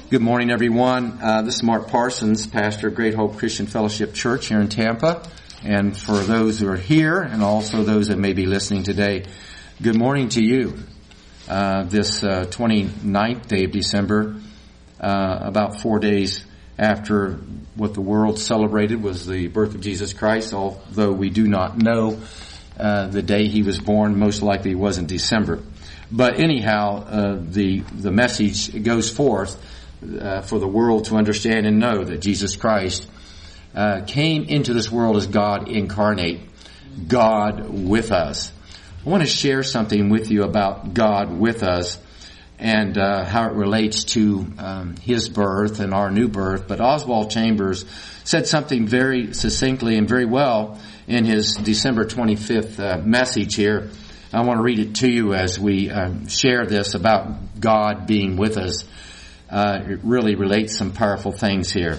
Good morning, everyone. This is Mark Parsons, pastor of Great Hope Christian Fellowship Church here in Tampa. And for those who are here and also those that may be listening today, good morning to you. This 29th day of December, about 4 days after what the world celebrated was the birth of Jesus Christ, although we do not know the day he was born. Most likely it was in December. But anyhow, the message goes forth for the world to understand and know that Jesus Christ came into this world as God incarnate, God with us. I want to share something with you about God with us and how it relates to his birth and our new birth. But Oswald Chambers said something very succinctly and very well in his December 25th message here. I want to read it to you as we share this about God being with us. It really relates some powerful things here.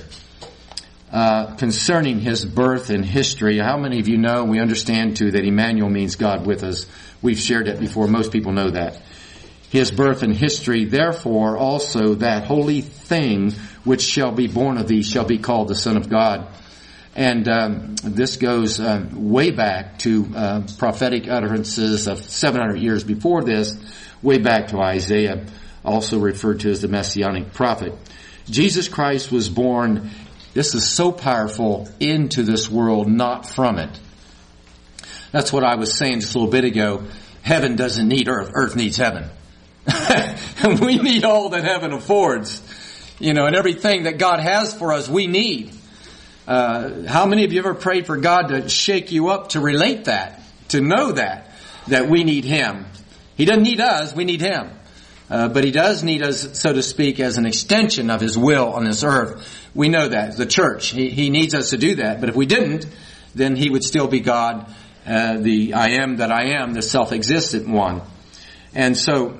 Concerning his birth and history, how many of you know, we understand too, that Emmanuel means God with us. We've shared it before. Most people know that. His birth and history, therefore, also that holy thing which shall be born of thee shall be called the Son of God. And this goes way back to prophetic utterances of 700 years before this, way back to Isaiah, also referred to as the Messianic prophet. Jesus Christ was born, this is so powerful, into this world, not from it. That's what I was saying just a little bit ago. Heaven doesn't need earth. Earth needs heaven. And we need all that heaven affords. You know, and everything that God has for us, we need. How many of you ever prayed for God to shake you up to relate that, to know that we need Him? He doesn't need us, we need Him. But He does need us, so to speak, as an extension of His will on this earth. We know that. The church, He needs us to do that. But if we didn't, then He would still be God, the I am that I am, the self-existent one. And so,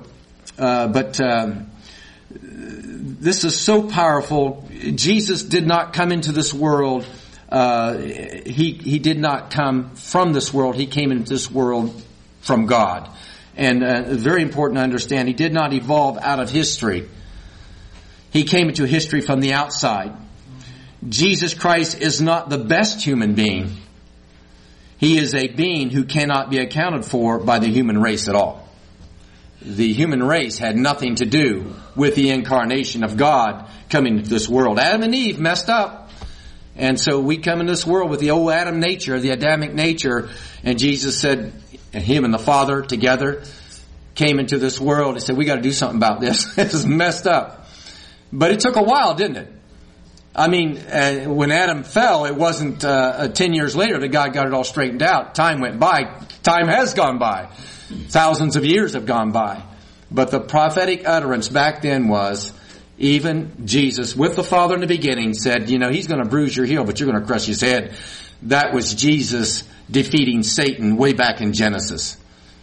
this is so powerful. Jesus did not come into this world. He did not come from this world. He came into this world from God. And very important to understand, He did not evolve out of history. He came into history from the outside. Jesus Christ is not the best human being. He is a being who cannot be accounted for by the human race at all. The human race had nothing to do with the incarnation of God coming into this world. Adam and Eve messed up. And so we come into this world with the old Adam nature, the Adamic nature. And Jesus said, Him and the Father together came into this world and said, we got to do something about this. This is messed up. But it took a while, didn't it? I mean, when Adam fell, it wasn't 10 years later that God got it all straightened out. Time went by. Time has gone by. Thousands of years have gone by. But the prophetic utterance back then was, even Jesus with the Father in the beginning said, you know, He's going to bruise your heel, but you're going to crush His head. That was Jesus defeating Satan way back in Genesis.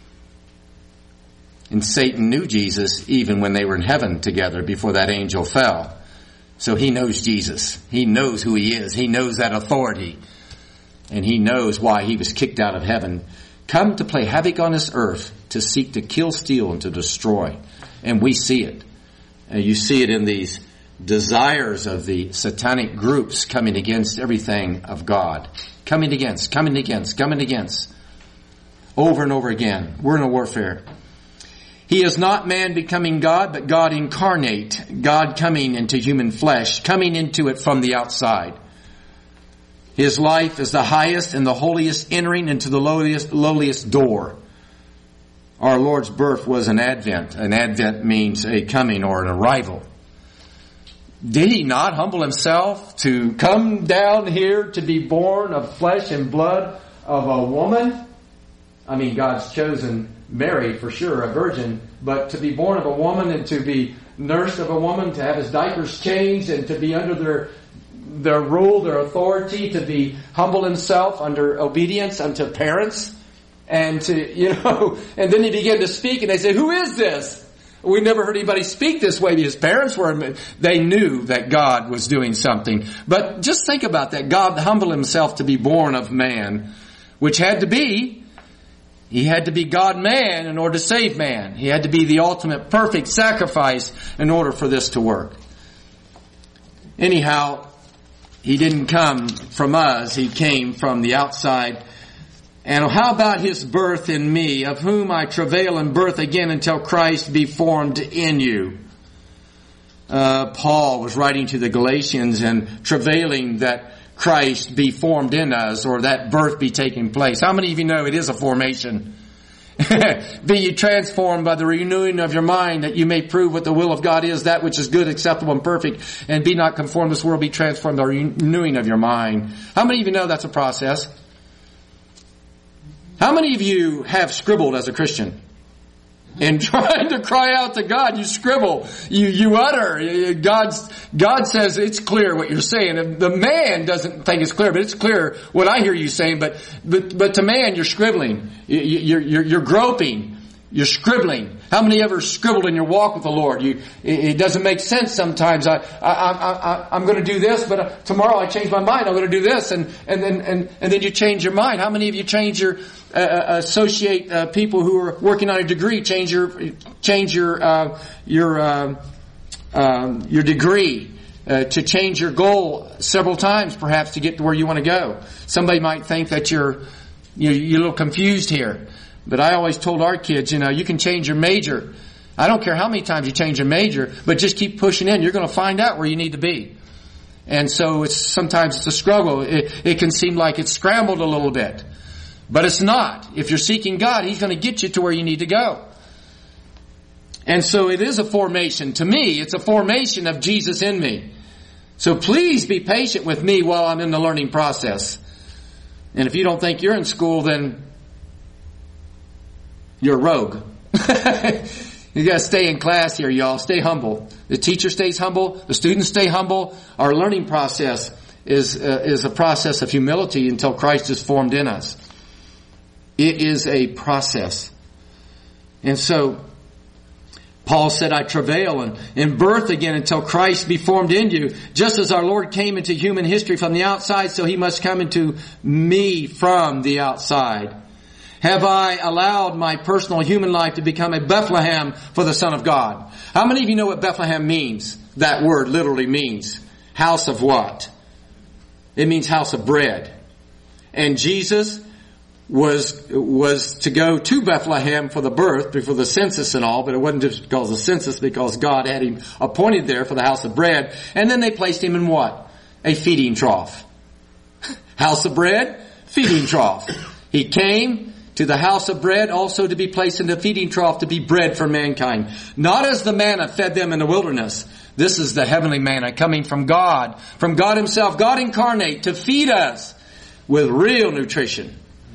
And Satan knew Jesus even when they were in heaven together before that angel fell. So he knows Jesus. He knows who He is. He knows that authority. And He knows why He was kicked out of heaven. Come to play havoc on this earth, to seek to kill, steal, and to destroy. And we see it. And you see it in these desires of the satanic groups coming against everything of God. Coming against. Over and over again. We're in a warfare. He is not man becoming God, but God incarnate. God coming into human flesh, coming into it from the outside. His life is the highest and the holiest, entering into the lowliest door. Our Lord's birth was an advent. An advent means a coming or an arrival. Did He not humble Himself to come down here to be born of flesh and blood of a woman? I mean, God's chosen Mary, for sure, a virgin, but to be born of a woman and to be nursed of a woman, to have His diapers changed and to be under their rule, their authority, to be humble Himself under obedience unto parents, and to, and then He began to speak and they said, who is this? We never heard anybody speak this way. His parents they knew that God was doing something. But just think about that. God humbled Himself to be born of man, which had to be He had to be God-man in order to save man. He had to be the ultimate perfect sacrifice in order for this to work. Anyhow, He didn't come from us. He came from the outside. And how about His birth in me, of whom I travail in birth again until Christ be formed in you? Paul was writing to the Galatians and travailing that Christ be formed in us, or that birth be taking place. How many of you know it is a formation? Be ye transformed by the renewing of your mind, that you may prove what the will of God is, that which is good, acceptable, and perfect. And be not conformed to this world, be transformed by the renewing of your mind. How many of you know that's a process? How many of you have scribbled as a Christian? And trying to cry out to God, you scribble, you utter. God says it's clear what you're saying. The man doesn't think it's clear, but it's clear what I hear you saying. But to man, you're scribbling. You're groping. You're scribbling. How many ever scribbled in your walk with the Lord? It doesn't make sense sometimes. I'm going to do this, but tomorrow I change my mind. I'm going to do this, and then you change your mind. How many of you change your associate people who are working on a degree? Change your degree to change your goal several times, perhaps, to get to where you want to go. Somebody might think that you're a little confused here. But I always told our kids, you can change your major. I don't care how many times you change your major, but just keep pushing in. You're going to find out where you need to be. And so sometimes it's a struggle. It can seem like it's scrambled a little bit. But it's not. If you're seeking God, He's going to get you to where you need to go. And so it is a formation. To me, it's a formation of Jesus in me. So please be patient with me while I'm in the learning process. And if you don't think you're in school, then you're a rogue. You got to stay in class here, y'all. Stay humble. The teacher stays humble. The students stay humble. Our learning process is a process of humility until Christ is formed in us. It is a process. And so Paul said, I travail in birth again until Christ be formed in you. Just as our Lord came into human history from the outside, so He must come into me from the outside. Have I allowed my personal human life to become a Bethlehem for the Son of God? How many of you know what Bethlehem means? That word literally means house of what? It means house of bread. And Jesus was to go to Bethlehem for the birth, before the census and all, but it wasn't just because of the census, because God had Him appointed there for the house of bread. And then they placed Him in what? A feeding trough. House of bread, feeding trough. He came to the house of bread, also to be placed in the feeding trough to be bread for mankind. Not as the manna fed them in the wilderness. This is the heavenly manna coming from God Himself, God incarnate, to feed us with real nutrition.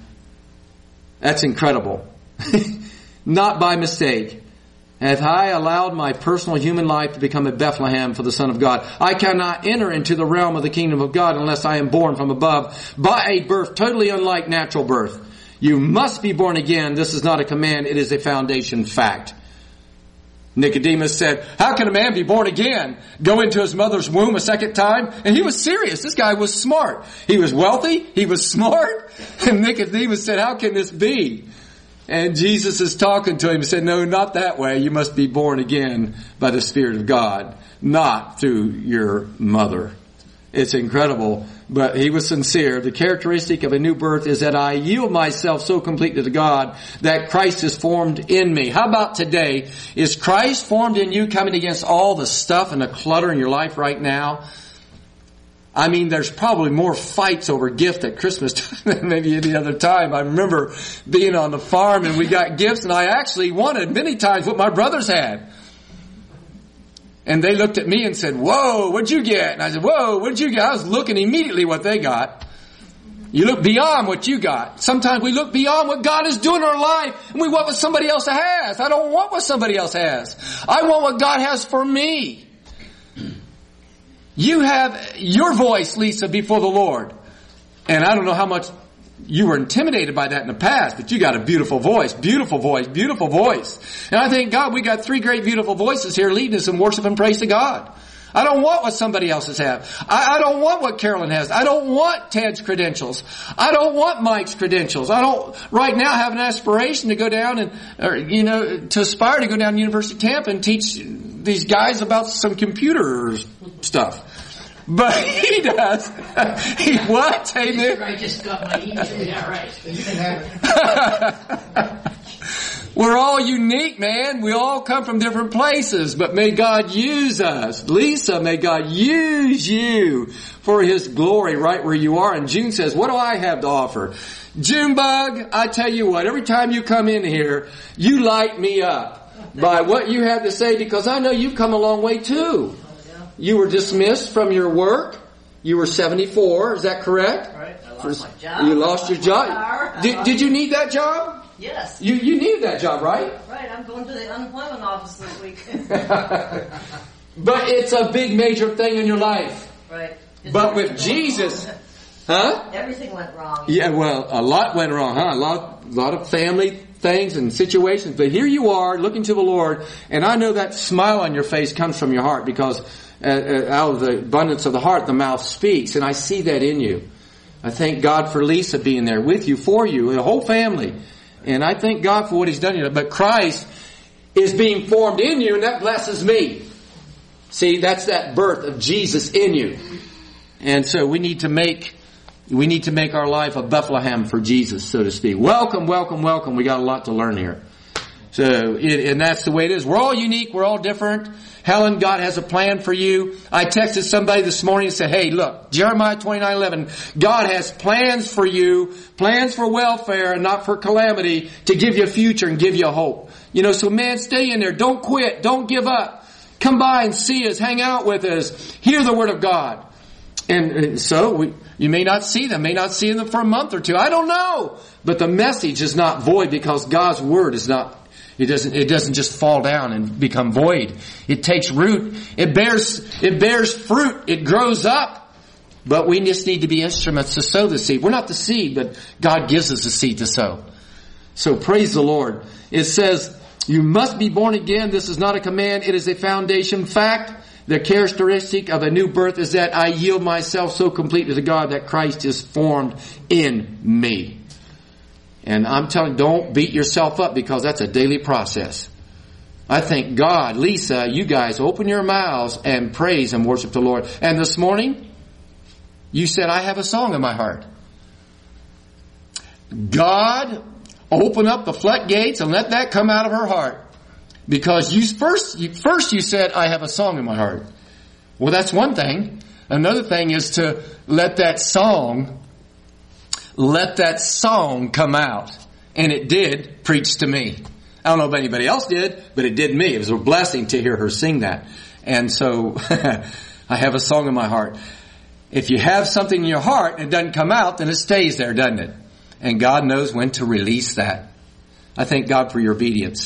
That's incredible. Not by mistake. Have I allowed my personal human life to become a Bethlehem for the Son of God? I cannot enter into the realm of the kingdom of God unless I am born from above by a birth totally unlike natural birth. You must be born again. This is not a command. It is a foundation fact. Nicodemus said, how can a man be born again? Go into his mother's womb a second time? And he was serious. This guy was smart. He was wealthy. He was smart. And Nicodemus said, how can this be? And Jesus is talking to him and said, no, not that way. You must be born again by the Spirit of God, not through your mother. It's incredible, but he was sincere. The characteristic of a new birth is that I yield myself so completely to God that Christ is formed in me. How about today? Is Christ formed in you, coming against all the stuff and the clutter in your life right now? I mean, there's probably more fights over gift at Christmas time than maybe any other time. I remember being on the farm and we got gifts, and I actually wanted many times what my brothers had. And they looked at me and said, whoa, what'd you get? And I said, whoa, what'd you get? I was looking immediately what they got. You look beyond what you got. Sometimes we look beyond what God is doing in our life, and we want what somebody else has. I don't want what somebody else has. I want what God has for me. You have your voice, Lisa, before the Lord. And I don't know how much you were intimidated by that in the past, but you got a beautiful voice, beautiful voice, beautiful voice. And I thank God we got 3 great beautiful voices here leading us in worship and praise to God. I don't want what somebody else has. I don't want what Carolyn has. I don't want Ted's credentials. I don't want Mike's credentials. I don't right now have an aspiration to go down and, to aspire to go down to University of Tampa and teach these guys about some computer stuff. But he does. He what? Hey, Nick? I just got my email. Yeah, right. We're all unique, man. We all come from different places, but may God use us. Lisa, may God use you for His glory right where you are. And June says, what do I have to offer? Junebug, I tell you what, every time you come in here, you light me up by what you have to say, because I know you've come a long way too. You were dismissed from your work. You were 74, is that correct? Right. I lost my job. You lost your job. Did you need that job? Yes. You needed that job, right? Right, I'm going to the unemployment office this week. But it's a big major thing in your life. Right. But with Jesus, huh? Everything went wrong. Yeah, well, a lot went wrong, huh? A lot of family things and situations. But here you are looking to the Lord, and I know that smile on your face comes from your heart, because out of the abundance of the heart, the mouth speaks, and I see that in you. I thank God for Lisa being there with you, for you, the whole family. And I thank God for what He's done here. But Christ is being formed in you, and that blesses me. See, that's that birth of Jesus in you. And so we need to make our life a Bethlehem for Jesus, so to speak. Welcome, welcome, welcome. We got a lot to learn here. So, and that's the way it is. We're all unique. We're all different. Helen, God has a plan for you. I texted somebody this morning and said, hey, look, Jeremiah 29:11, God has plans for you, plans for welfare and not for calamity, to give you a future and give you a hope. So man, stay in there. Don't quit. Don't give up. Come by and see us. Hang out with us. Hear the Word of God. And so you may not see them for a month or two. I don't know. But the message is not void, because God's Word is not. It doesn't just fall down and become void. It takes root. It bears fruit. It grows up. But we just need to be instruments to sow the seed. We're not the seed, but God gives us the seed to sow. So praise the Lord. It says, you must be born again. This is not a command. It is a foundation fact. The characteristic of a new birth is that I yield myself so completely to God that Christ is formed in me. And I'm telling you, don't beat yourself up, because that's a daily process. I thank God. Lisa, you guys open your mouths and praise and worship the Lord. And this morning, you said, I have a song in my heart. God, open up the floodgates and let that come out of her heart. Because first you said, I have a song in my heart. Well, that's one thing. Another thing is to let that song come out. And it did preach to me. I don't know if anybody else did, but it did me. It was a blessing to hear her sing that. And so I have a song in my heart. If you have something in your heart and it doesn't come out, then it stays there, doesn't it? And God knows when to release that. I thank God for your obedience.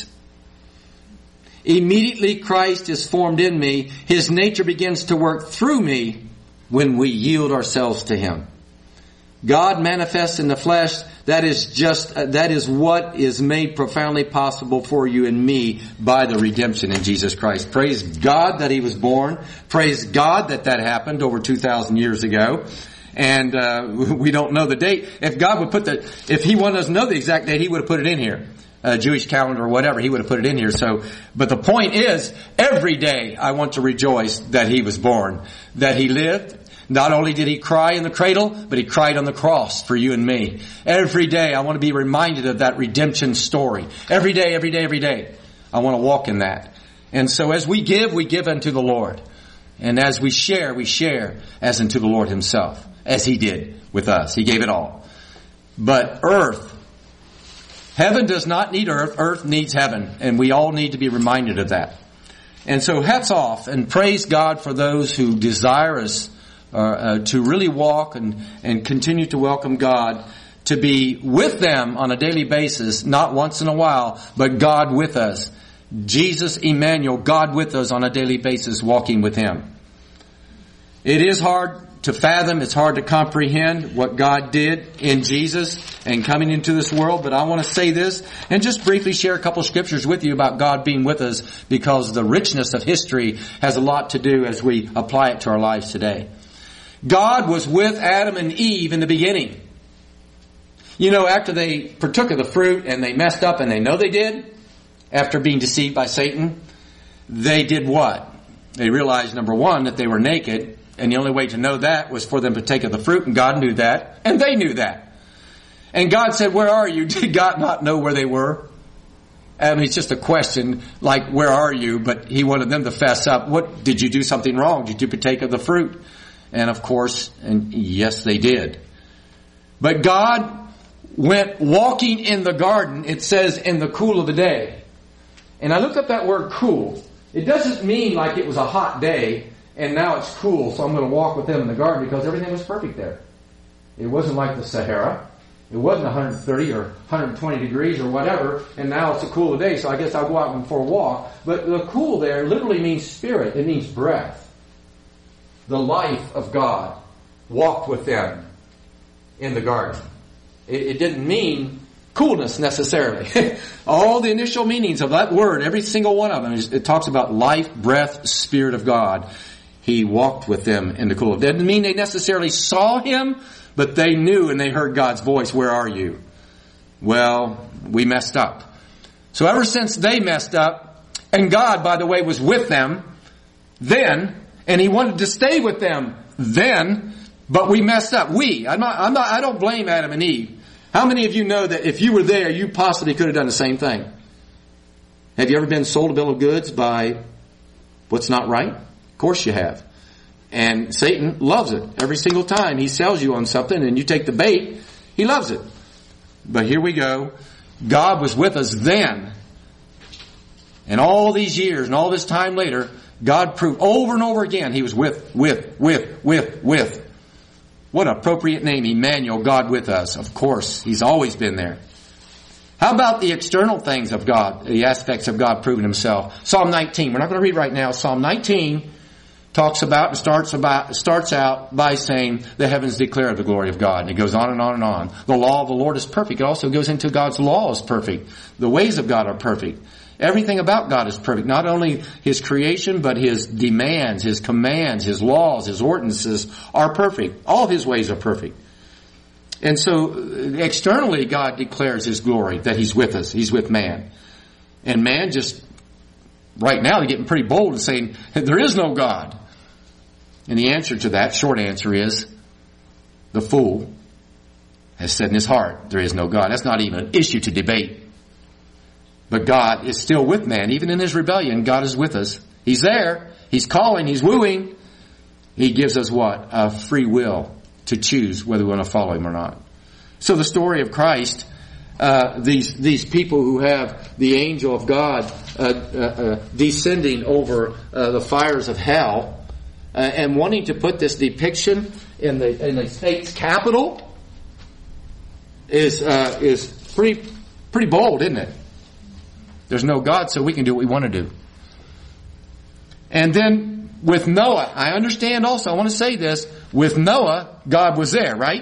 Immediately Christ is formed in me. His nature begins to work through me when we yield ourselves to Him. God manifests in the flesh. That is what is made profoundly possible for you and me by the redemption in Jesus Christ. Praise God that He was born. Praise God that happened over 2,000 years ago. And we don't know the date. If God would if He wanted us to know the exact date, He would have put it in here. Jewish calendar or whatever, He would have put it in here. So, but the point is, every day I want to rejoice that He was born, that He lived. Not only did He cry in the cradle, but He cried on the cross for you and me. Every day I want to be reminded of that redemption story. Every day, every day, every day. I want to walk in that. And so as we give unto the Lord. And as we share as unto the Lord Himself, as He did with us. He gave it all. But heaven does not need earth. Earth needs heaven. And we all need to be reminded of that. And so hats off and praise God for those who desire us to really walk and continue to welcome God, to be with them on a daily basis, not once in a while, but God with us. Jesus Emmanuel, God with us on a daily basis, walking with Him. It is hard to fathom, it's hard to comprehend what God did in Jesus and coming into this world, but I want to say this and just briefly share a couple scriptures with you about God being with us, because the richness of history has a lot to do as we apply it to our lives today. God was with Adam and Eve in the beginning. After they partook of the fruit and they messed up, and they know they did, after being deceived by Satan, they did what? They realized, number one, that they were naked, And the only way to know that was for them to take of the fruit, and God knew that, and they knew that. And God said, where are you? Did God not know where they were? I mean, it's just a question, like, where are you? But he wanted them to fess up. What, did you do something wrong? Did you partake of the fruit? And of course, and yes, they did. But God went walking in the garden, it says, in the cool of the day. And I looked up that word cool. It doesn't mean like it was a hot day and now it's cool, so I'm going to walk with them in the garden, because everything was perfect there. It wasn't like the Sahara. It wasn't 130 or 120 degrees or whatever, and now it's a cool day, so I guess I'll go out for a walk. But the cool there literally means spirit. It means breath. The life of God walked with them in the garden. It didn't mean coolness necessarily. All the initial meanings of that word, every single one of them, it talks about life, breath, Spirit of God. He walked with them in the cool. It didn't mean they necessarily saw Him, but they knew and they heard God's voice. Where are you? Well, we messed up. So ever since they messed up, and God, by the way, was with them then, and He wanted to stay with them then, but we messed up. I don't blame Adam and Eve. How many of you know that if you were there, you possibly could have done the same thing? Have you ever been sold a bill of goods by what's not right? Of course you have. And Satan loves it. Every single time he sells you on something and you take the bait, he loves it. But here we go. God was with us then. And all these years and all this time later, God proved over and over again He was with. What an appropriate name, Emmanuel, God with us. Of course, He's always been there. How about the external things of God, the aspects of God proving Himself? Psalm 19. We're not going to read right now. Psalm 19 talks about and starts out by saying the heavens declare the glory of God. And it goes on and on and on. The law of the Lord is perfect. It also goes into God's law is perfect. The ways of God are perfect. Everything about God is perfect. Not only His creation, but His demands, His commands, His laws, His ordinances are perfect. All His ways are perfect. And so externally God declares His glory, that He's with us. He's with man. And man just, right now they're getting pretty bold and saying, there is no God. And the answer to that, short answer is, the fool has said in his heart, there is no God. That's not even an issue to debate. But God is still with man. Even in his rebellion, God is with us. He's there. He's calling. He's wooing. He gives us what? A free will to choose whether we want to follow Him or not. So the story of Christ, these people who have the angel of God descending over the fires of hell and wanting to put this depiction in the state's capital is pretty bold, isn't it? There's no God, so we can do what we want to do. And then with Noah, I understand also, I want to say this, with Noah, God was there, right?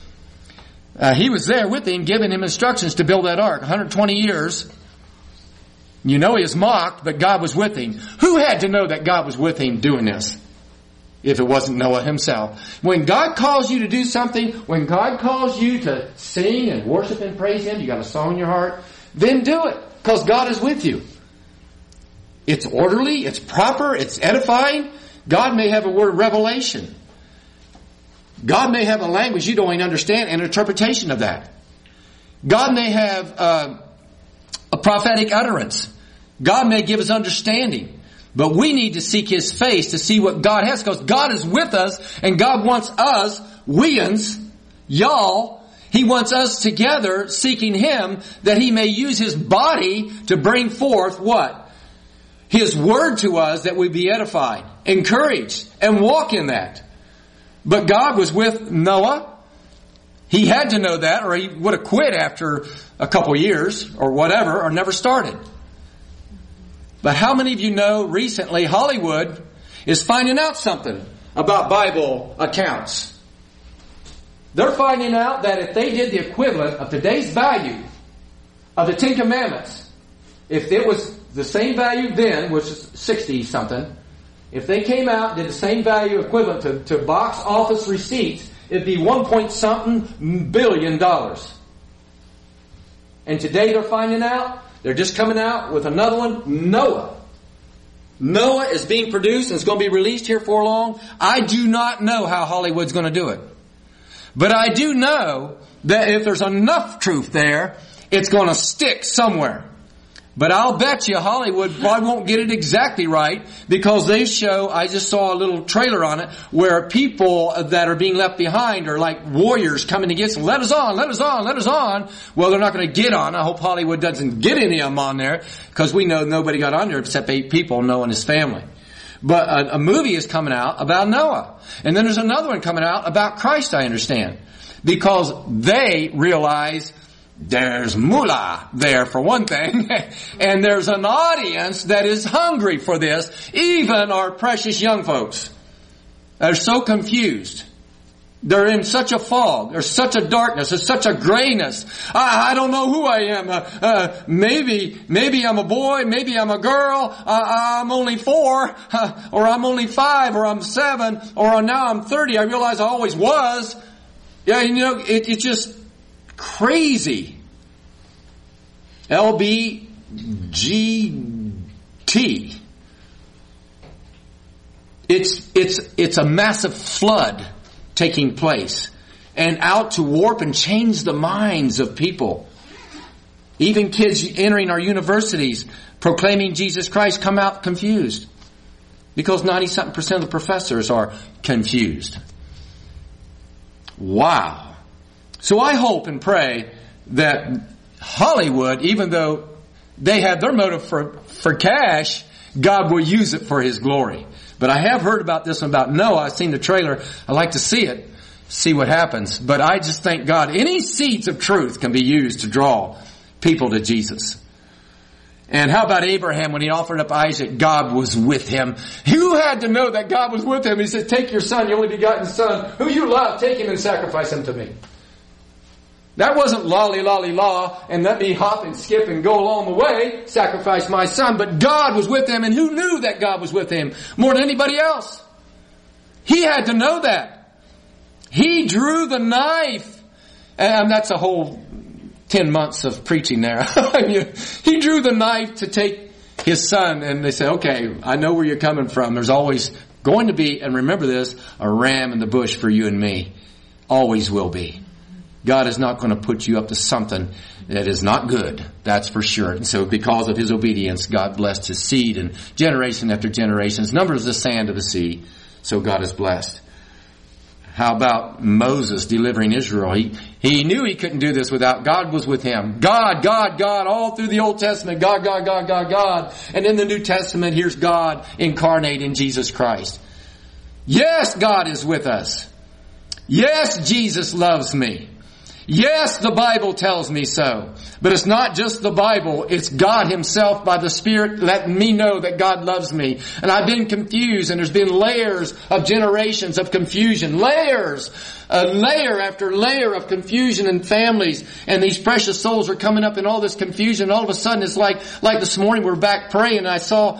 He was there with him, giving him instructions to build that ark. 120 years. You know he was mocked, but God was with him. Who had to know that God was with him doing this? If it wasn't Noah himself. When God calls you to do something, when God calls you to sing and worship and praise Him, you got a song in your heart, then do it. Because God is with you. It's orderly, it's proper, it's edifying. God may have a word of revelation. God may have a language you don't even understand and an interpretation of that. God may have a prophetic utterance. God may give us understanding. But we need to seek His face to see what God has, because God is with us and God wants us, weans, y'all, He wants us together seeking Him that He may use His body to bring forth what? His word to us that we be edified, encouraged, and walk in that. But God was with Noah. He had to know that or he would have quit after a couple years or whatever or never started. But how many of you know recently Hollywood is finding out something about Bible accounts? They're finding out that if they did the equivalent of today's value of the Ten Commandments, if it was the same value then, which is 60 something, if they came out and did the same value equivalent to box office receipts, it'd be $1.something billion. And today they're finding out, they're just coming out with another one, Noah. Noah is being produced and it's going to be released here for long. I do not know how Hollywood's going to do it. But I do know that if there's enough truth there, it's going to stick somewhere. But I'll bet you Hollywood probably won't get it exactly right, because they show, I just saw a little trailer on it, where people that are being left behind are like warriors coming against them. Let us on, let us on, let us on. Well, they're not going to get on. I hope Hollywood doesn't get any of them on there, because we know nobody got on there except 8 people, Noah and his family. But a movie is coming out about Noah. And then there's another one coming out about Christ, I understand. Because they realize there's moolah there, for one thing, and there's an audience that is hungry for this, even our precious young folks. They're so confused. They're in such a fog. There's such a darkness. There's such a grayness. I don't know who I am. Maybe I'm a boy. Maybe I'm a girl. I'm only 4, or I'm only 5, or I'm 7, or now I'm 30. I realize I always was. Yeah, it's just crazy. LBGT. It's a massive flood taking place, and out to warp and change the minds of people. Even kids entering our universities proclaiming Jesus Christ come out confused, because 90-something% of the professors are confused. Wow. So I hope and pray that Hollywood, even though they had their motive for cash, God will use it for His glory. But I have heard about this one about Noah. I've seen the trailer. I'd like to see it, see what happens. But I just thank God any seeds of truth can be used to draw people to Jesus. And how about Abraham when he offered up Isaac? God was with him. Who had to know that God was with him? He said, take your son, your only begotten son, who you love, take him and sacrifice him to me. That wasn't lolly, lolly, law, and let me hop and skip and go along the way, sacrifice my son. But God was with him, and who knew that God was with him more than anybody else? He had to know that. He drew the knife. And that's a whole 10 months of preaching there. He drew the knife to take his son, and they say, okay, I know where you're coming from. There's always going to be, and remember this, a ram in the bush for you and me. Always will be. God is not going to put you up to something that is not good. That's for sure. And so because of his obedience, God blessed his seed, and generation after generation, number is the sand of the sea. So God is blessed. How about Moses delivering Israel? He knew he couldn't do this without God was with him. God, God, God, all through the Old Testament. God, God, God, God, God. And in the New Testament, here's God incarnate in Jesus Christ. Yes, God is with us. Yes, Jesus loves me. Yes, the Bible tells me so. But it's not just the Bible. It's God himself by the Spirit letting me know that God loves me. And I've been confused, and there's been layers of generations of confusion. Layers. Layer after layer of confusion in families. And these precious souls are coming up in all this confusion. All of a sudden it's like this morning we're back praying, and I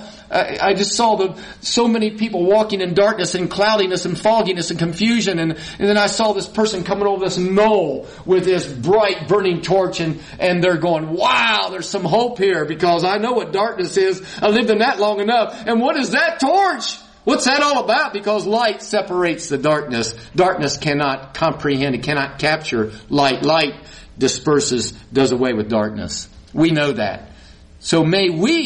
just saw so many people walking in darkness and cloudiness and fogginess and confusion. And then I saw this person coming over this knoll with this bright burning torch, and they're going, wow, there's some hope here, because I know what darkness is. I lived in that long enough. And what is that torch? What's that all about? Because light separates the darkness. Darkness cannot comprehend, it cannot capture light. Light disperses, does away with darkness. We know that. So may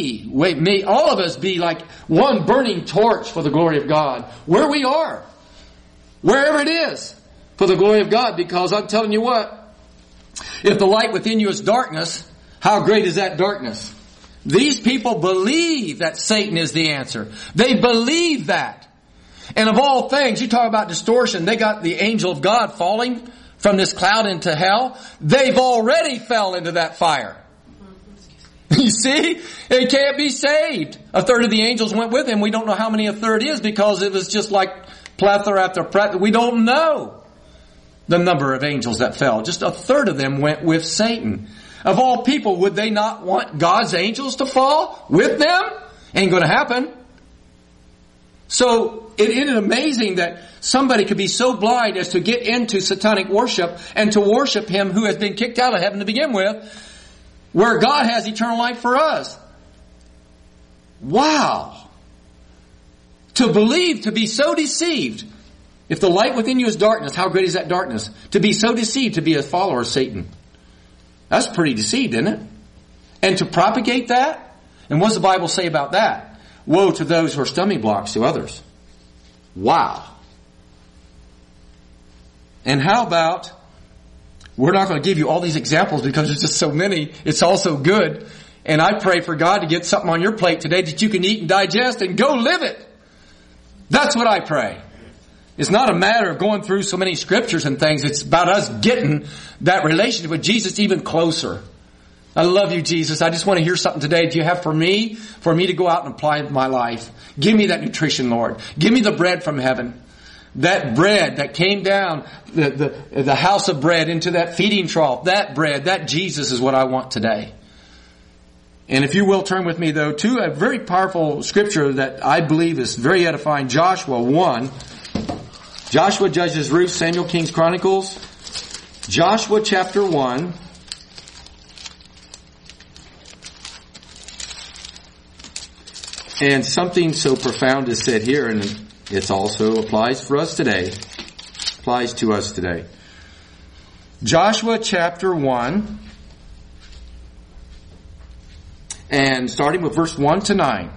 all of us be like one burning torch for the glory of God, where we are, wherever it is, for the glory of God. Because I'm telling you what, if the light within you is darkness, how great is that darkness? These people believe that Satan is the answer. They believe that. And of all things, you talk about distortion, they got the angel of God falling from this cloud into hell. They've already fell into that fire. You see? It can't be saved. A third of the angels went with him. We don't know how many a third is, because it was just like plethora after plethora. We don't know the number of angels that fell. Just a third of them went with Satan. Of all people, would they not want God's angels to fall with them? Ain't going to happen. So isn't it amazing that somebody could be so blind as to get into satanic worship and to worship him who has been kicked out of heaven to begin with, where God has eternal life for us? Wow. To believe, to be so deceived. If the light within you is darkness, how great is that darkness? To be so deceived, to be a follower of Satan. That's pretty deceived, isn't it? And to propagate that? And what does the Bible say about that? Woe to those who are stumbling blocks to others. Wow. And how about, we're not going to give you all these examples because there's just so many. It's all so good. And I pray for God to get something on your plate today that you can eat and digest and go live it. That's what I pray. It's not a matter of going through so many scriptures and things. It's about us getting that relationship with Jesus even closer. I love you, Jesus. I just want to hear something today. Do you have for me to go out and apply it in my life? Give me that nutrition, Lord. Give me the bread from heaven. That bread that came down, the house of bread into that feeding trough. That bread, that Jesus is what I want today. And if you will turn with me though to a very powerful scripture that I believe is very edifying. Joshua 1. Joshua, Judges, Ruth, Samuel, Kings, Chronicles. Joshua chapter 1. And something so profound is said here, and it also applies for us today. Applies to us today. Joshua chapter 1. And starting with verse 1 to 9.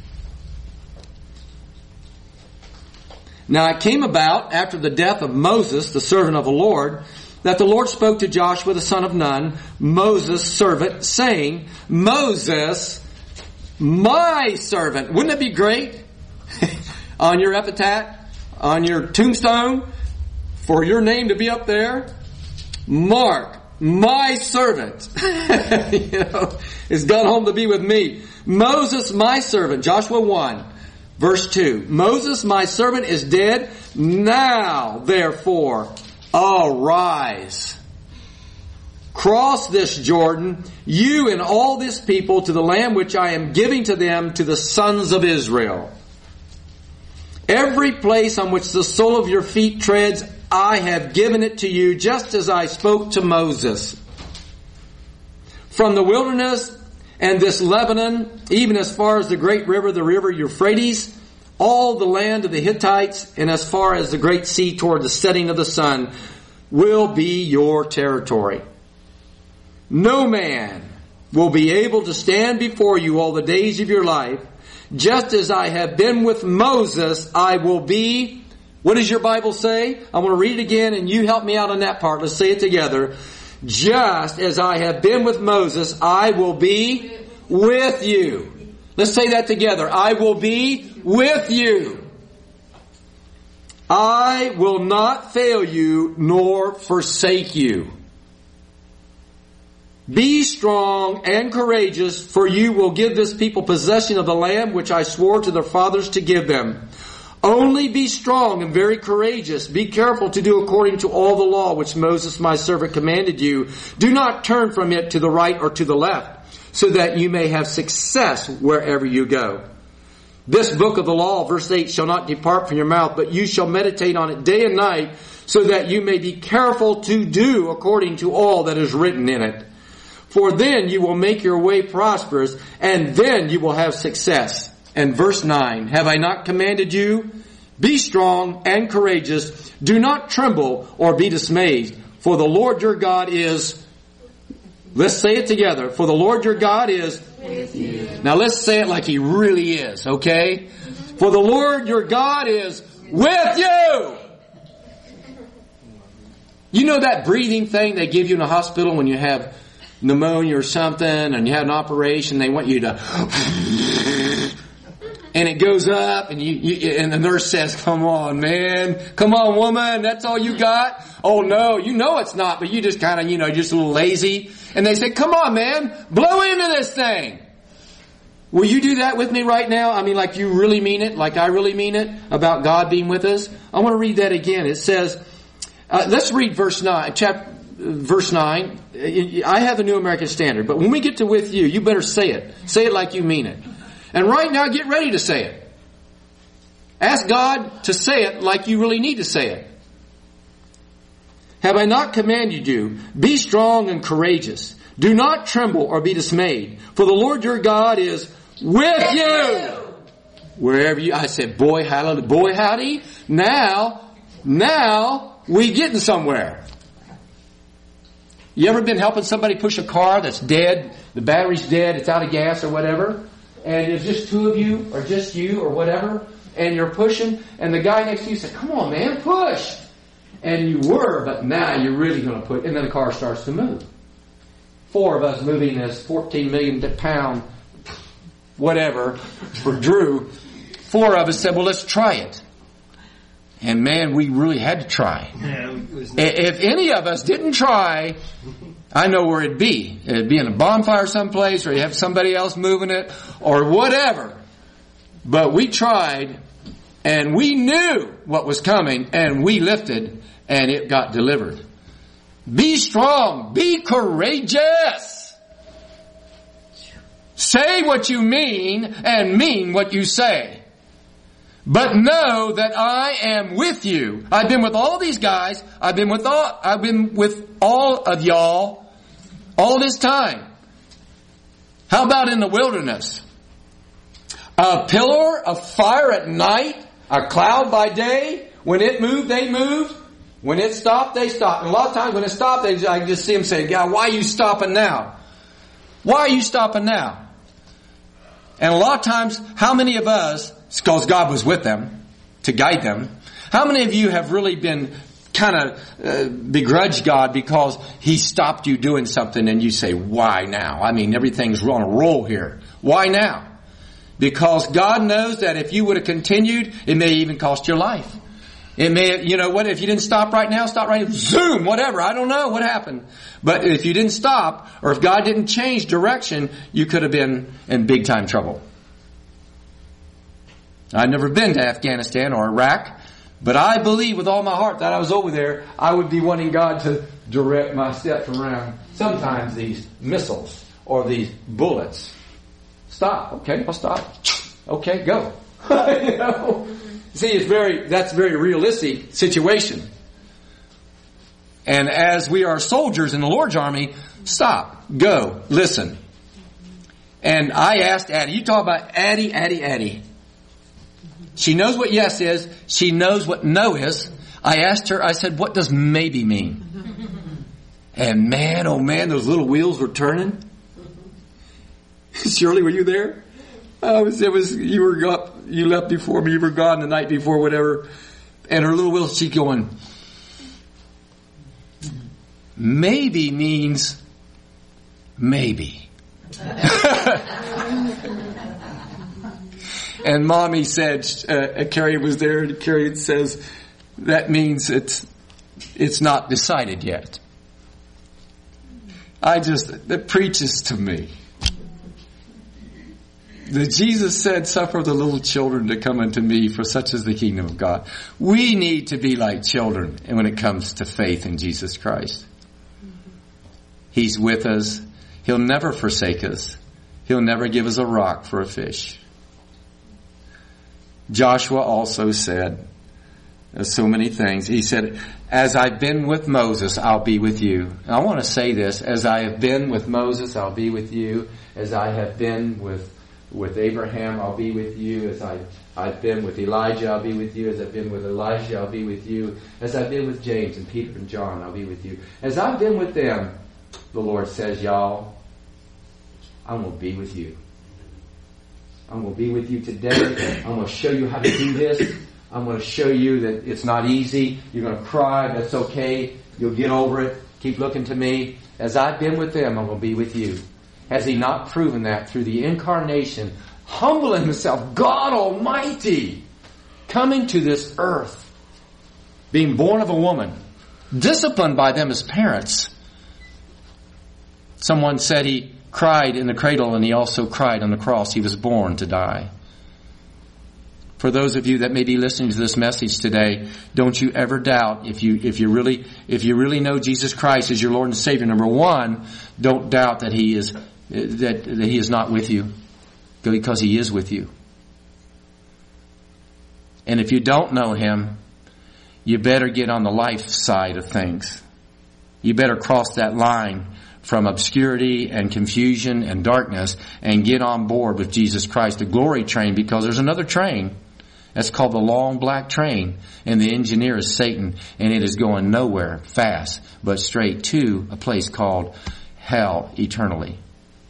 Now it came about after the death of Moses, the servant of the Lord, that the Lord spoke to Joshua the son of Nun, Moses' servant, saying, Moses, my servant. Wouldn't it be great on your epitaph, on your tombstone, for your name to be up there? Mark, my servant, is gone home to be with me. Moses, my servant, Joshua 1, verse 2. Moses, my servant, is dead. Now, therefore, arise. Cross this Jordan, you and all this people, to the land which I am giving to them, to the sons of Israel. Every place on which the sole of your feet treads, I have given it to you, just as I spoke to Moses. From the wilderness and this Lebanon, even as far as the great river, the river Euphrates, all the land of the Hittites, and as far as the great sea toward the setting of the sun, will be your territory. No man will be able to stand before you all the days of your life. Just as I have been with Moses, I will be. What does your Bible say? I want to read it again and you help me out on that part. Let's say it together. Just as I have been with Moses, I will be with you. Let's say that together. I will be with you. I will not fail you nor forsake you. Be strong and courageous, for you will give this people possession of the land which I swore to their fathers to give them. Only be strong and very courageous. Be careful to do according to all the law which Moses my servant commanded you. Do not turn from it to the right or to the left, so that you may have success wherever you go. This book of the law, verse 8, shall not depart from your mouth, but you shall meditate on it day and night, so that you may be careful to do according to all that is written in it. For then you will make your way prosperous, and then you will have success. And verse 9, have I not commanded you? Be strong and courageous. Do not tremble or be dismayed. For the Lord your God is, let's say it together. For the Lord your God is with you. Now let's say it like He really is, okay? For the Lord your God is with you. You know that breathing thing they give you in a hospital when you have pneumonia or something and you have an operation, they want you to, and it goes up and and the nurse says, come on, man, come on, woman, that's all you got? Oh no, you know it's not, but you just kind of, just a little lazy. And they say, come on, man, blow into this thing. Will you do that with me right now? I mean, like you really mean it, like I really mean it, about God being with us? I want to read that again. It says, let's read verse 9, verse 9. I have the New American Standard, but when we get to with you, you better say it. Say it like you mean it. And right now, get ready to say it. Ask God to say it like you really need to say it. Have I not commanded you? Be strong and courageous. Do not tremble or be dismayed. For the Lord your God is with you. wherever you, I said, boy, hallelujah, boy, howdy. Now we getting somewhere. You ever been helping somebody push a car that's dead? The battery's dead, it's out of gas or whatever. And there's just two of you or just you or whatever. And you're pushing. And the guy next to you said, come on, man, push. And you were, but now you're really going to push. And then the car starts to move. 4 of us moving this 14 million pound whatever for Drew. 4 of us said, well, let's try it. And man, we really had to try. If any of us didn't try, I know where it'd be. It'd be in a bonfire someplace, or you have somebody else moving it, or whatever. But we tried, and we knew what was coming, and we lifted, and it got delivered. Be strong. Be courageous. Say what you mean, and mean what you say. But know that I am with you. I've been with all these guys. I've been with all of y'all all this time. How about in the wilderness? A pillar of fire at night, a cloud by day. When it moved, they moved. When it stopped, they stopped. And a lot of times when it stopped, I just see them say, God, why are you stopping now? Why are you stopping now? And a lot of times, how many of us, because God was with them to guide them, how many of you have really been kind of begrudged God because He stopped you doing something and you say, why now? I mean, everything's on a roll here. Why now? Because God knows that if you would have continued, it may even cost your life. It may, you know what, if you didn't stop right now, zoom, whatever, I don't know what happened. But if you didn't stop, or if God didn't change direction, you could have been in big time trouble. I've never been to Afghanistan or Iraq, but I believe with all my heart that I was over there, I would be wanting God to direct my steps around sometimes these missiles or these bullets. Stop. Okay, I'll stop. Okay, go. You know? See, that's a very realistic situation. And as we are soldiers in the Lord's army, stop, go, listen. And I asked Addie, you talk about Addie. She knows what yes is. She knows what no is. I asked her, I said, what does maybe mean? And man, oh man, those little wheels were turning. Shirley, were you there? You left before me, you were gone the night before, whatever. And her little wheels, she's going, maybe means maybe. And Mommy said, Carrie was there, and Carrie says, that means it's not decided yet. That preaches to me. That Jesus said, suffer the little children to come unto me, for such is the kingdom of God. We need to be like children when it comes to faith in Jesus Christ. He's with us. He'll never forsake us. He'll never give us a rock for a fish. Joshua also said so many things. He said, as I've been with Moses, I'll be with you. And I want to say this, as I have been with Moses, I'll be with you. As I have been with Abraham, I'll be with you. As I've been with Elijah, I'll be with you. As I've been with Elijah, I'll be with you. As I've been with James and Peter and John, I'll be with you. As I've been with them, the Lord says, y'all, I'm going to be with you. I'm going to be with you today. I'm going to show you how to do this. I'm going to show you that it's not easy. You're going to cry. That's okay. You'll get over it. Keep looking to me. As I've been with them, I'm going to be with you. Has He not proven that through the incarnation, humbling Himself, God Almighty, coming to this earth, being born of a woman, disciplined by them as parents? Someone said He cried in the cradle and He also cried on the cross. He was born to die. For those of you that may be listening to this message today, don't you ever doubt if you really know Jesus Christ as your Lord and Savior. Number one, don't doubt that He is not with you, because He is with you. And if you don't know Him, you better get on the life side of things. You better cross that line from obscurity and confusion and darkness and get on board with Jesus Christ, the glory train, because there's another train. That's called the long black train, and the engineer is Satan, and it is going nowhere fast, but straight to a place called hell eternally.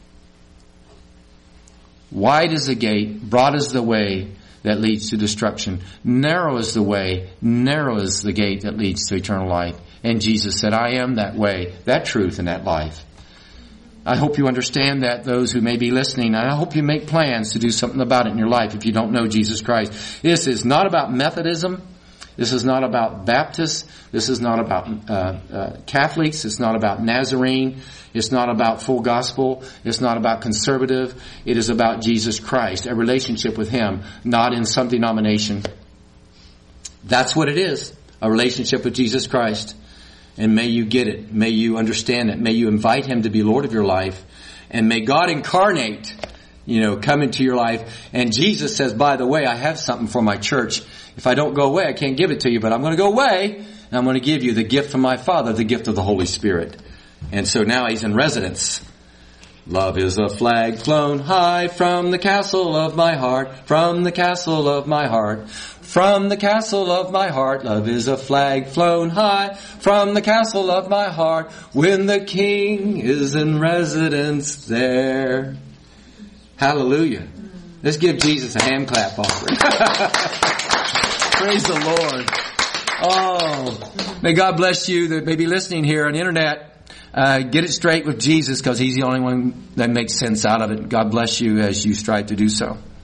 Wide is the gate, broad is the way that leads to destruction. Narrow is the way, narrow is the gate that leads to eternal life. And Jesus said, I am that way, that truth, and that life. I hope you understand that, those who may be listening. I hope you make plans to do something about it in your life if you don't know Jesus Christ. This is not about Methodism. This is not about Baptists. This is not about Catholics. It's not about Nazarene. It's not about full gospel. It's not about conservative. It is about Jesus Christ, a relationship with Him, not in some denomination. That's what it is, a relationship with Jesus Christ. And may you get it. May you understand it. May you invite Him to be Lord of your life. And may God incarnate, come into your life. And Jesus says, by the way, I have something for my church. If I don't go away, I can't give it to you, but I'm going to go away, and I'm going to give you the gift from my Father, the gift of the Holy Spirit. And so now He's in residence. Love is a flag flown high from the castle of my heart, from the castle of my heart. From the castle of my heart, love is a flag flown high from the castle of my heart, when the King is in residence there. Hallelujah. Let's give Jesus a hand clap offering. Praise the Lord. Oh, may God bless you that may be listening here on the internet. Get it straight with Jesus, because He's the only one that makes sense out of it. God bless you as you strive to do so.